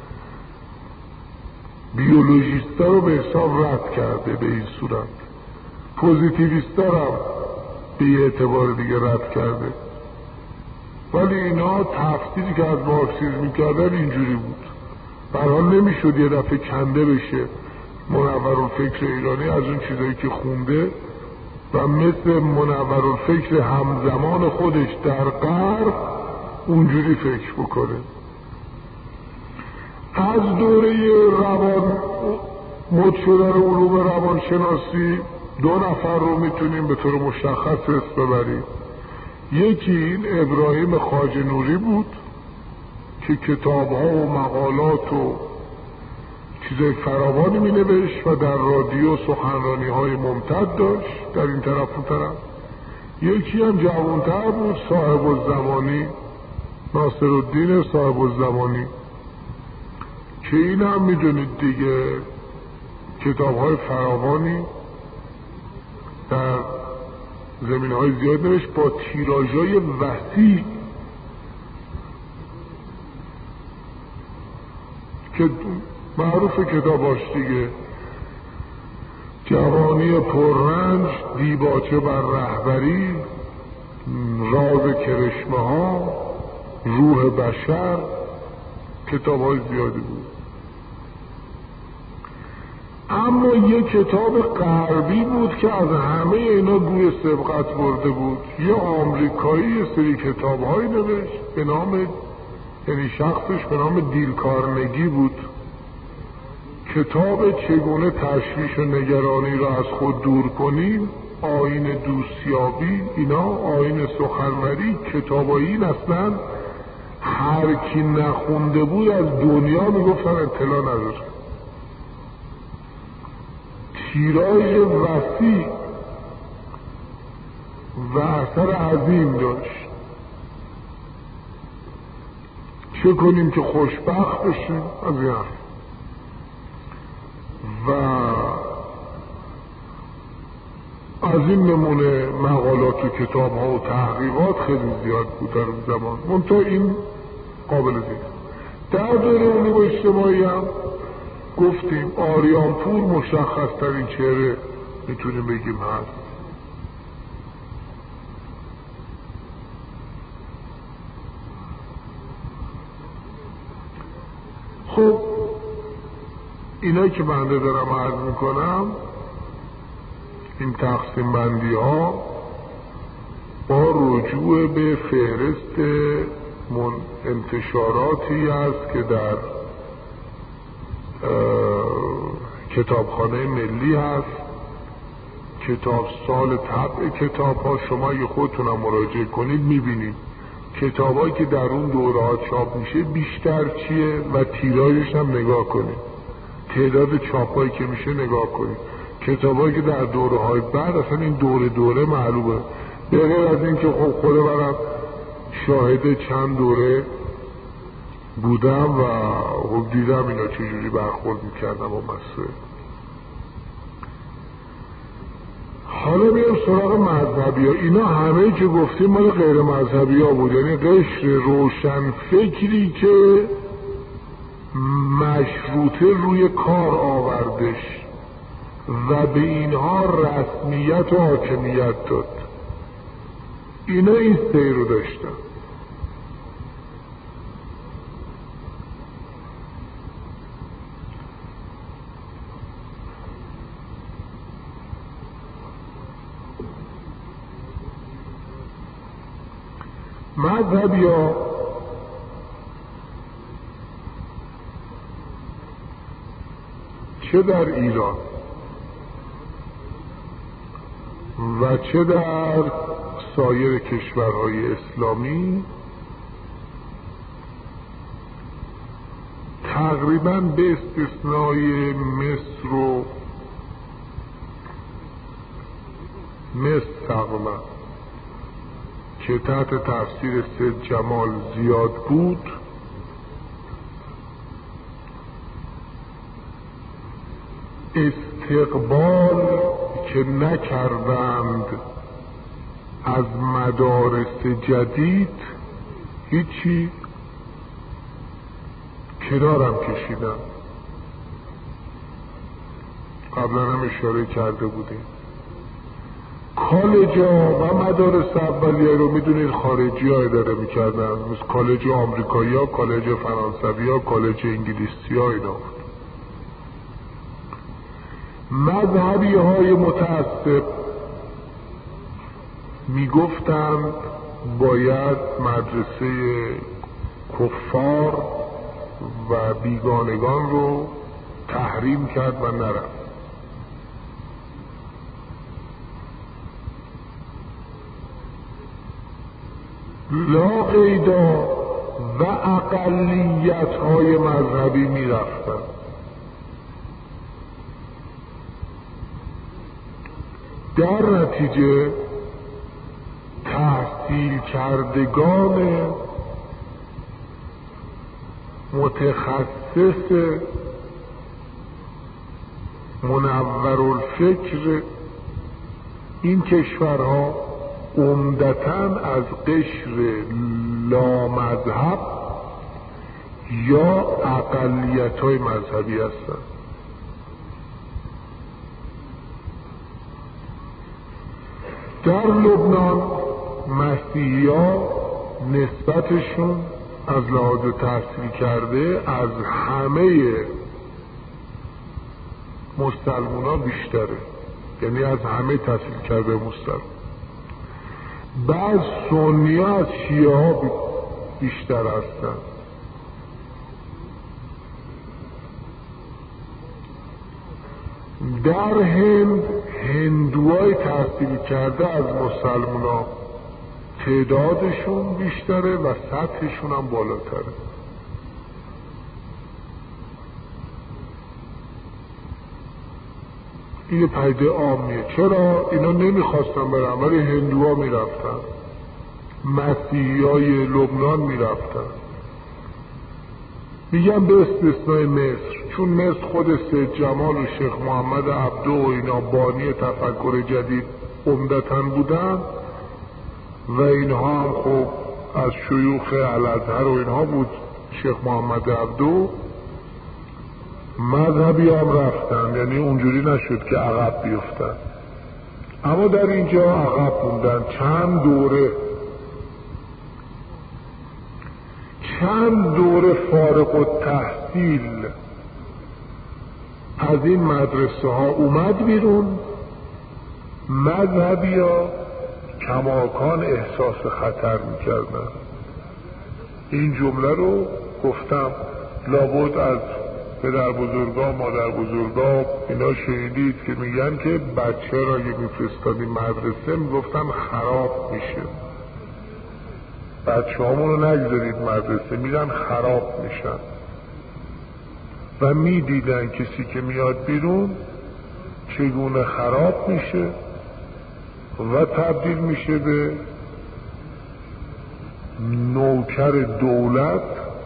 بیولوژیستا رو به حساب رد کرده به این صورت، پوزیتیویستا رو به یه اعتبار دیگه رد کرده، ولی اینا تفسیری که از مارکسیسم میکردن اینجوری بود. برحال نمیشد یه دفعه کنده بشه منورالفکر ایرانی از اون چیزایی که خونده و مثل منورالفکر همزمان خودش در غرب اونجوری فکر بکنه. از دوره روان مد شدن علوم روانشناسی دو نفر رو میتونیم به طور مشخص اسم ببریم. یکی این ابراهیم خواجه نوری بود که کتاب‌ها و مقالات و چیزای فراوانی می نوشت و در رادیو سخنرانی‌های ممتد داشت در این طرف و طرف. یکی هم جوان‌تر بود، صاحب الزمانی، ناصرالدین صاحب الزمانی، که این هم میدونید دیگه کتاب‌های فراوانی در زمینه‌های زیاد نوشت با تیراژهای وسیع که معروف کتاباش دیگه: جوانی پررنج، دیباچه بر رهبری، راز کرشمه ها، روح بشر، کتاب‌های زیادی بود. اما یک کتاب غربی بود که از همه اینا بوی سبقت برده بود. یه آمریکایی یه سری کتاب‌های نوشت به نام، یعنی شخصش به نام دیل کارنگی بود، کتاب چگونه تشویش و نگرانی را از خود دور کنیم، آیین دوستیابی، اینا آیین سخنوری. کتابای این اصلا هر کی نخونده بود از دنیا میگفتن اطلاع نداره. تیراژ وسیع و اثر عظیم داشت. چه کنیم که خوشبخت بشیم از این حرف. و از این نمونه مقالات و کتاب ها و تحقیقات خیلی زیاد بود در اون زمان، منتها این قابل ذکر. در دوره علوم اجتماعی هم گفتیم آریانپور مشخص ترین چهره میتونیم بگیم هست. خب اینا که بنده دارم عرض میکنم، این تقسیم بندی ها با رجوع به فهرست انتشاراتی است که در کتابخانه ملی هست، کتاب سال طبع کتاب ها. شما اگه خودتونم مراجعه کنید میبینید کتابایی که در اون دوره ها چاپ میشه بیشتر چیه و تیراژش هم نگاه کنید، تعداد چاپایی که میشه نگاه کنید. کتابایی که در دوره های بعد اصلا این دوره معلومه، به غیر از این که خب خود منم شاهد چند دوره بودم و خب دیدم اینا چجوری برخورد میکردم با مسئله. حالا میرم سراغ مذهبی ها. اینا همه که گفتیم مال غیر مذهبی ها بود، یعنی قشر روشن فکری که مشروطه روی کار آوردش و به اینها رسمیت و حاکمیت داد. اینا این سیر رو داشتن. مذهبی‌ها چه در ایران و چه در سایر کشورهای اسلامی تقریباً به استثنای مصر تقریباً که تحت تفسیر سید جمال زیاد بود، استقبال که نکردند از مدارس جدید هیچی، کنارم کشیدن. قبلا هم اشاره کرده بودیم کالج‌ها و مدارس اولیه رو میدونید خارجی ها اداره میکردن، مثل کالج آمریکایی ها، کالج فرانسوی ها، کالج انگلیسی ها اینا بود. مذهبی های متعصب میگفتند باید مدرسه کفار و بیگانگان رو تحریم کرد و نرفت. لاقیدا و اقلیت های مذهبی میرفتن. در نتیجه تحصیل کردگان متخصص منورالفکر این کشورها عمدتاً از قشر لامذهب یا اقلیت‌های مذهبی هستند. در لبنان مسیحی‌ها نسبتشون از لحاظ تحصیل کرده از همه مسلمان‌ها بیشتره، یعنی از همه تحصیل کرده مسلمان. بعض سنی‌ها از شیعه‌ها بیشتر هستند. در هند هندوهای تحصیل کرده از مسلمان‌ها تعدادشون بیشتره و سطحشون هم بالاتره. این پدیده عامیه. چرا؟ اینا نمیخواستن برن ولی هندوها میرفتن، مسیحیای لبنان میرفتن. میگم به استثنای مصر، چون مصر خود سید جمال و شیخ محمد عبدو و اینا بانی تفکر جدید عمدتاً بودن و اینها هم خب از شیوخ الازهر و اینها بود. شیخ محمد عبدو مذهبی هم رفتن، یعنی اونجوری نشد که عقب بیفتن، اما در اینجا عقب موندن. چند دوره فارغ التحصیل از این مدرسه ها اومد بیرون. مذهبی ها کماکان احساس خطر میکردن. این جمله رو گفتم لابد از پدر بزرگا مادر بزرگا اینا شنیدید که میگن که بچه را اگه میفرستادیم مدرسه میگفتن خراب میشه، بچه هامون رو نگذارید مدرسه میرن خراب میشن. و میدیدن کسی که میاد بیرون چگونه خراب میشه و تبدیل میشه به نوکر دولت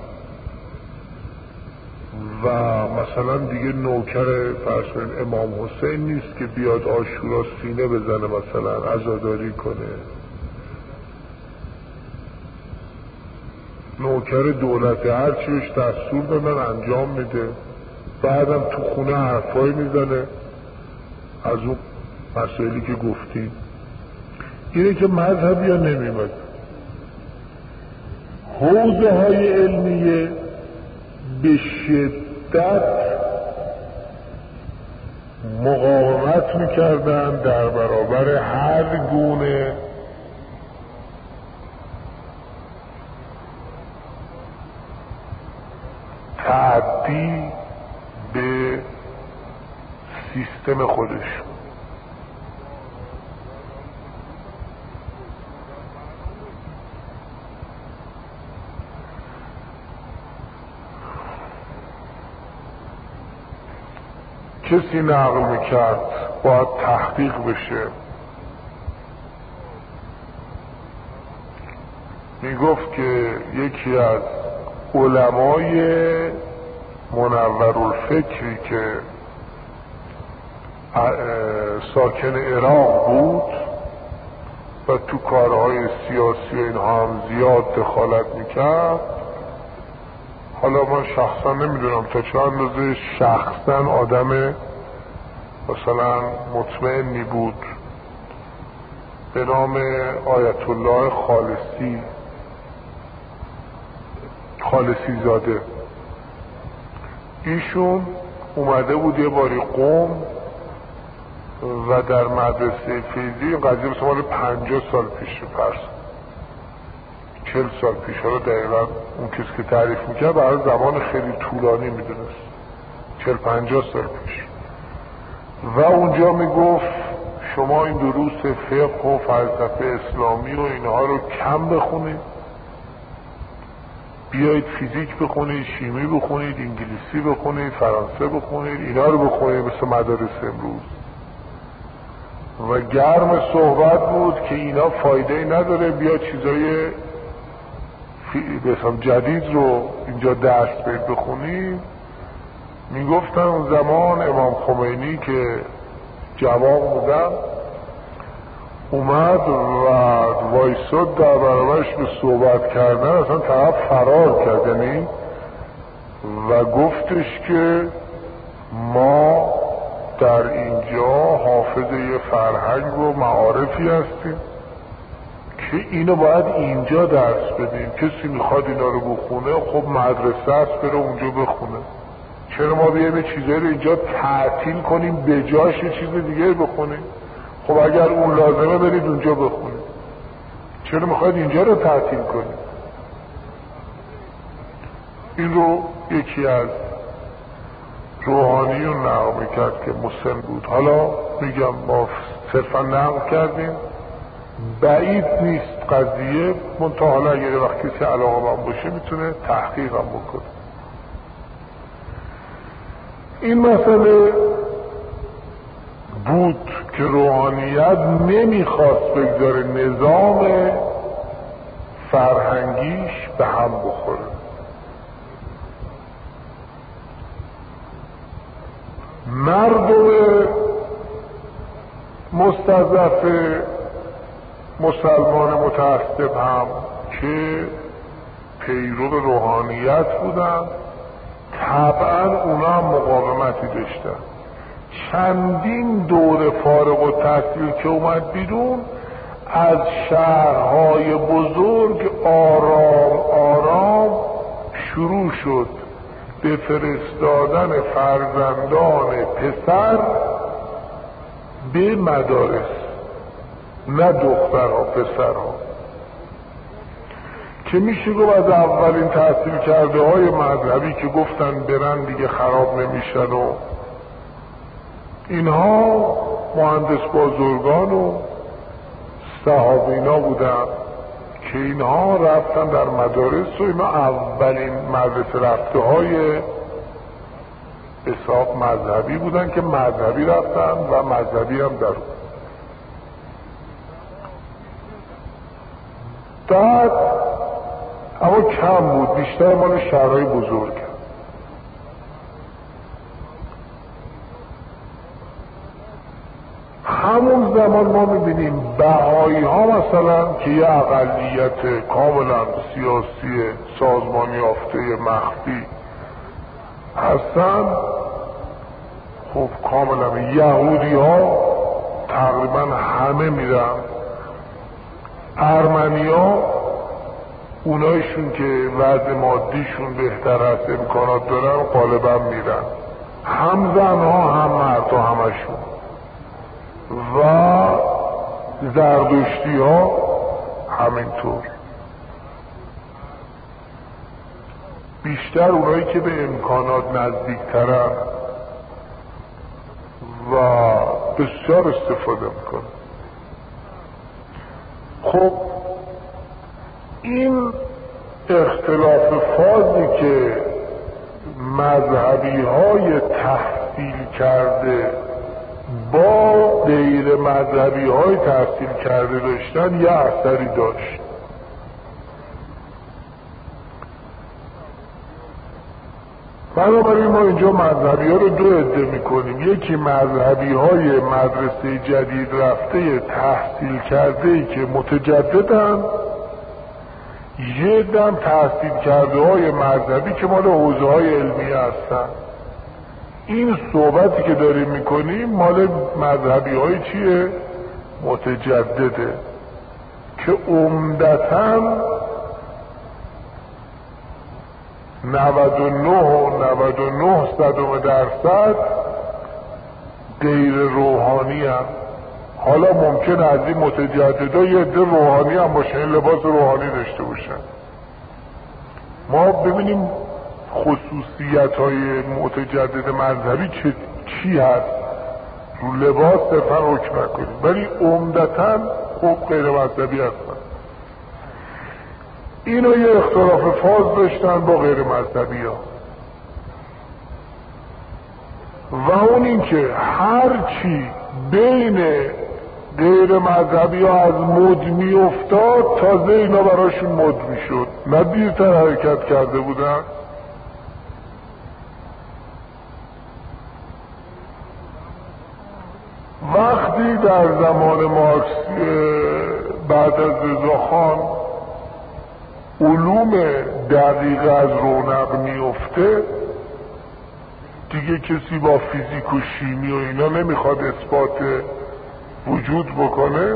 و مثلا دیگه نوکر فرض کنید امام حسین نیست که بیاد عاشورا سینه بزنه مثلا عزاداری کنه، نوکر دولت هر چی بهش دستور بدن انجام میده، بعدم تو خونه حرفایی میزنه از اون مسائلی که گفتیم. اینه که مذهبی ها نمیمد. حوزه های علمیه به شدت مقاومت میکردن در برابر هر گونه تعدی به سیستم خودش. کسی نقل میکرد باید تحقیق بشه، میگفت که یکی از علمای منورالفکری که ساکن عراق بود و تو کارهای سیاسی و اینها هم زیاد دخالت میکرد، حالا من شخصا نمیدونم تا چه اندازه شخصا آدم مثلا مطمئنی بود، به نام آیت الله خالصی زاده. ایشون اومده بود یه باری قم و در مدرسه فیضی، قضیه به مال 50 سال پیش، فرض 40 سال پیش، حالا دقیقا اون کسی که تعریف میکرد برای زمان خیلی طولانی میدونست، 40-50 سال پیش. و اونجا میگفت شما این دروس فقه و فلسفه اسلامی و اینها رو کم بخونید، بیایید فیزیک بخونید، شیمی بخونید، انگلیسی بخونید، فرانسه بخونید، اینا رو بخونید مثل مدارس امروز. و گرم صحبت بود که اینا فایده نداره، بیا چیزای بسام جدید رو اینجا درس بید بخونید. میگفتن اون زمان امام خمینی که جوان بودن اومد و وایساد در برابرش به صحبت کردن، اصلا طرف فرار کرد، یعنی و گفتش که ما در اینجا حافظ یه فرهنگ و معارفی هستیم که اینو باید اینجا درس بدیم، کسی میخواد اینا رو بخونه خب مدرسه است بره اونجا بخونه، چرا ما بیایم چیزایی رو اینجا تعطیل کنیم به جاش یه چیز دیگه بخونیم؟ خب اگر اون لازمه برید اونجا بخونید، چرا میخواید اینجا رو تعطیل کنید؟ این رو یکی از روحانیون نقل میکرد که مسن بود. حالا میگم ما صرفا نقل کردیم، بعید نیست قضیه، منتها حالا اگر وقت کسی علاقه من باشه میتونه تحقیق هم بکنه. این مسئله بود که روحانیت نمیخواست بگذاره نظام فرهنگیش به هم بخوره. مردم مستضعف مسلمان متعصب هم که پیرو روحانیت بودن طبعا اونا هم مقاومتی داشتن. چندین دوره فارغ التحصیل که اومد بیرون، از شهرهای بزرگ آرام آرام شروع شد به فرستادن فرزندان پسر به مدارس، نه دخترها، پسرها، که میشه گفت از اولین تحصیل کرده های مذهبی که گفتن برن دیگه خراب نمیشن و اینها مهندس بازرگان و صحابینا بودن که اینها رفتن در مدارس و اینا اولین مدرسه رفته های حساب مذهبی بودن که مذهبی رفتن و مذهبی هم در بعد، اما کم بود، بیشتر مال شهرهای بزرگ. همون زمان ما میبینیم بهایی ها مثلا که یه اقلیت کاملا سیاسی سازمانی یافته مخفی هستن، خب کاملا یهودی ها تقریبا همه میرن، ارمنی ها اونایشون که وضع مادیشون بهتر هست امکانات دارن غالبا میرن، هم زن ها هم مرد ها همشون، و زردشتی ها همینطور. بیشتر اونایی که به امکانات نزدیکترن و بسیار استفاده میکنن. خب این اختلاف فازی که مذهبی های تحصیل کرده با غیر مذهبی های تحصیل کرده داشتن یه اثری داشت. بنابراین ما اینجا مذهبی ها رو دو عده میکنیم، یکی مذهبی های مدرسه جدید رفته تحصیل کرده ای که متجددن، یه دم تحصیل کرده های مذهبی که مال حوزه های علمی هستن. این صحبتی که داریم میکنیم مال مذهبی های چیه؟ متجدده که عمدتاً 99.99% غیر روحانی هم. حالا ممکن از این متجددا یه عده روحانی هم باشه، لباس روحانی داشته باشن. ما ببینیم خصوصیت های متجدد مذهبی چی هست، رو لباس صرفا حکم نکنیم، ولی عمدتاً خوب غیر مذهبی هستن. اینو یه اختلاف فاز داشتن با غیر مذهبی ها و اون این که هر چی بین غیر مذهبی ها از مد می افتاد تازه اینا براشون مد می شد، نه دیرتر حرکت کرده بودن. وقتی در زمان مارکس بعد از رضاخان علوم دقیق از رونق میفته، دیگه کسی با فیزیک و شیمی و اینا نمیخواد اثبات وجود بکنه.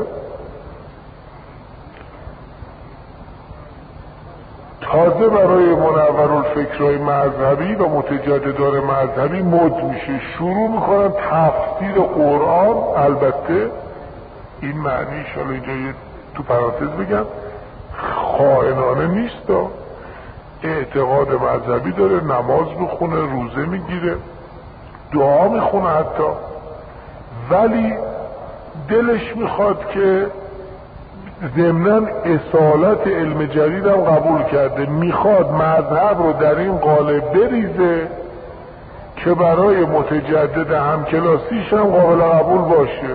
تازه برای منورالفکرهای مذهبی و متجددان مذهبی مد میشه، شروع میکنن تفسیر قرآن. البته این معنیش حالا اینجا تو پرانتز بگم خائنانه نیست، اعتقاد مذهبی داره، نماز میخونه، روزه میگیره، دعا میخونه حتی، ولی دلش میخواد که ضمناً اصالت علم جدید هم قبول کرده، میخواد مذهب رو در این قالب بریزه که برای متجدد همکلاسیش هم قابل قبول باشه.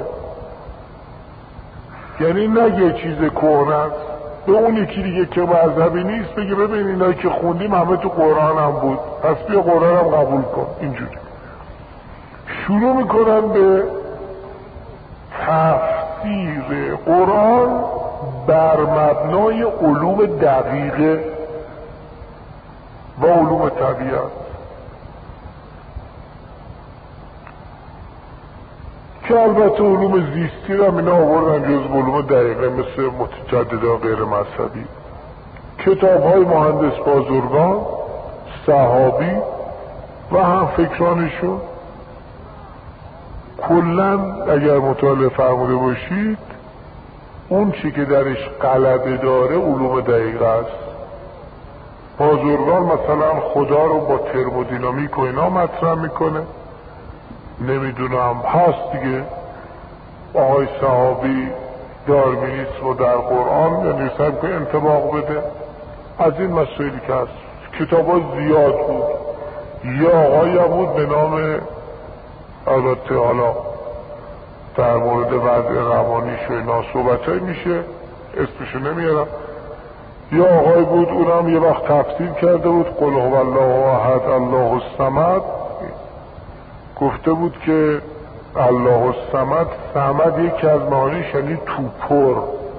یعنی نگه چیز کهنه است، به اون یکی دیگه که مذهبی نیست بگه ببین اینا که خوندیم همه تو قرآن هم بود، پس بیا قرآن هم قبول کن. اینجوری شروع میکنن به تفسیر قرآن بر مبنای علوم دقیقه و علوم طبیعت، که البته علوم زیستی رو هم اینا آوردن جز علوم دقیقه مثل متجددان غیر مذهبی. کتاب های مهندس بازرگان، صحابی و هم فکرانشون کلن اگر مطالعه فرموده باشید اون چی که درش غلبه داره علوم دقیقه است. بازرگان مثلا خدا رو با ترمودینامیک و اینا مطرح میکنه، نمیدونم هست دیگه. آقای صحابی داروینیسم رو در قرآن یعنی سعی که انطباق بده. از این مسائلی که هست کتاب ها زیاد بود. یه آقایی هم بود به نام، البته حالا در مورد وضع روانیش و اینا صحبتایی میشه اسمشو نمیارم، یه آقای بود اونم یه وقت تفسیر کرده بود قل هو الله احد الله الصمد، گفته بود که الله الصمد، صمد یکی از معانیش یعنی توپر.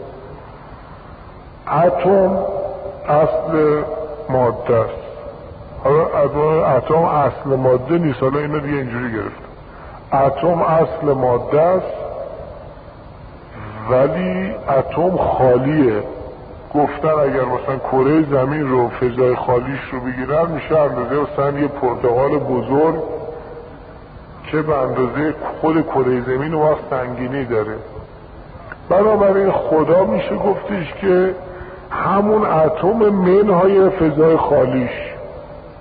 اتم اصل ماده است، حالا اتم اصل ماده نیست، حالا اینا دیگه اینجوری گرفت. اتم اصل ماده است ولی اتم خالیه. گفتن اگر مثلا کره زمین رو فضای خالیش رو بگیرن میشه اندازه مثلا یه پرتقال بزرگ که به اندازه خود کره زمین و سنگینی داره. بنابراین خدا میشه گفتش که همون اتم منهای فضای خالیش.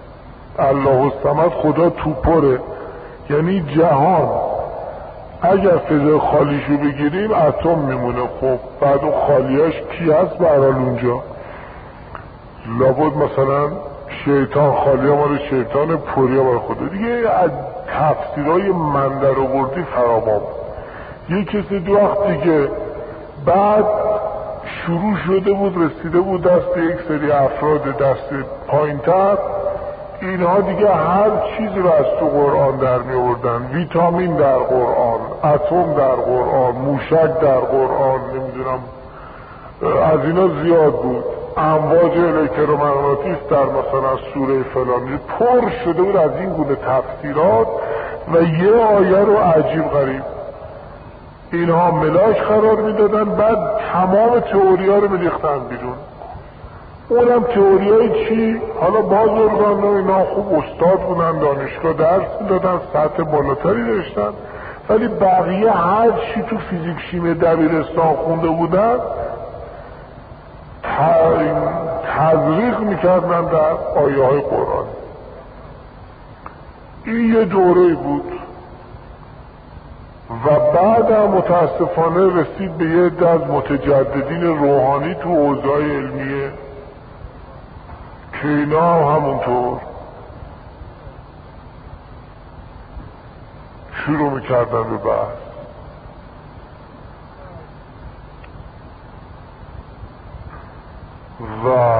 الله الصمد خدا توپره، یعنی جهان اگر فضای خالیشو بگیریم اتم میمونه. خب بعد اون خالیش کی هست برحال اونجا؟ لابد مثلا شیطان، خالی مال شیطان، پوری مال خدا. دیگه از تفسیرهای من در آوردی فراوان. یه کسی دو وقت دیگه بعد شروع شده بود، رسیده بود دست یک سری افراد دست پایین‌تر، اینها دیگه هر چیزی رو از تو قرآن در می آوردن. ویتامین در قرآن، اتم در قرآن، موشک در قرآن، نمیدونم از اینا زیاد بود. امواج الکترومغناطیس در مثلا سوره فلانی پر شده بود از این گونه تفسیرات و یه آیه رو عجیب غریب اینها ملاک قرار میدادن، بعد تمام تئوریا رو میریختن بیرون. اونم تئوریای چی؟ حالا بازرگان و اینا خوب استاد بودن، دانشگاه درس میدادن، سطح بالاتری داشتن، ولی بقیه هر چی تو فیزیک شیمی دبیرستان خونده بودن تزریق میکردن در آیه های قرآن. این یه دوره بود و بعد هم متاسفانه رسید به یه عده از متجددین روحانی تو اوضاع علمیه که اینا همونطور شروع میکردن به بحث و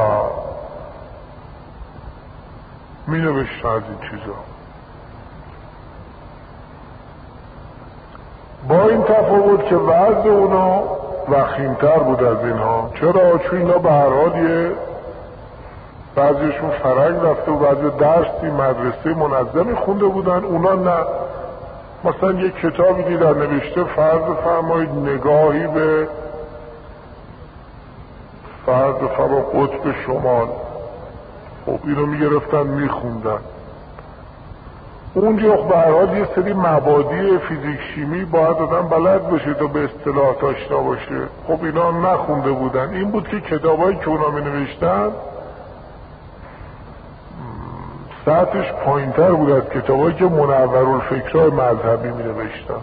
می نوشتن از این چیزا. با این تفاوت که وضع اونا وخیمتر بود از اینها. چرا؟ چون اینا به هر حال یه بعضیشون فرنگ رفته و بعضی درسی مدرسه منظمی خونده بودن، اونا نه. مثلا یک کتابی دیدن نوشته فرض فرمایید نگاهی به فرض فرمایید قطب شمال. خب اینو میگرفتن میخوندن. اونجا به هر حال یه سری مبادی فیزیک شیمی باید آدم بلد باشه تا به اصطلاحات آشنا باشه. خب اینا هم نخونده بودن. این بود که کتابایی که اونا می نوشتن سطحش پایین‌تر بود از کتابایی که منورالفکرهای مذهبی می نوشتن.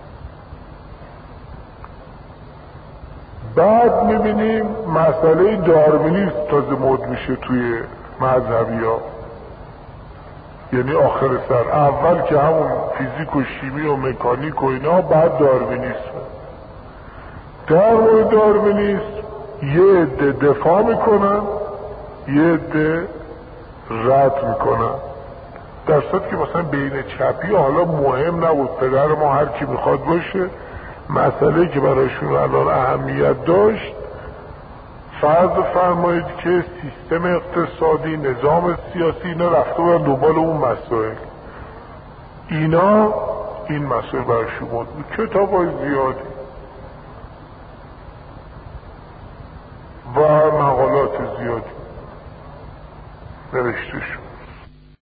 بعد می بینیم مسئله داروینیسم تازه مد میشه توی مذهبی ها. یعنی آخر سر اول که همون فیزیک و شیمی و مکانیک و اینا، بعد داروینیسم. در مورد داروینیسم یه عده دفاع میکنن، یه عده رد میکنن، در صورتی که مثلا بین چپی حالا مهم نبود، پدر ما هر کی میخواد باشه. مسئله که برایشون الان اهمیت داشت فرض فرمایید که سیستم اقتصادی، نظام سیاسی اینا رفته بودن دنبال اون مسائل. اینا این مسائل برشون بود. کتاب های زیادی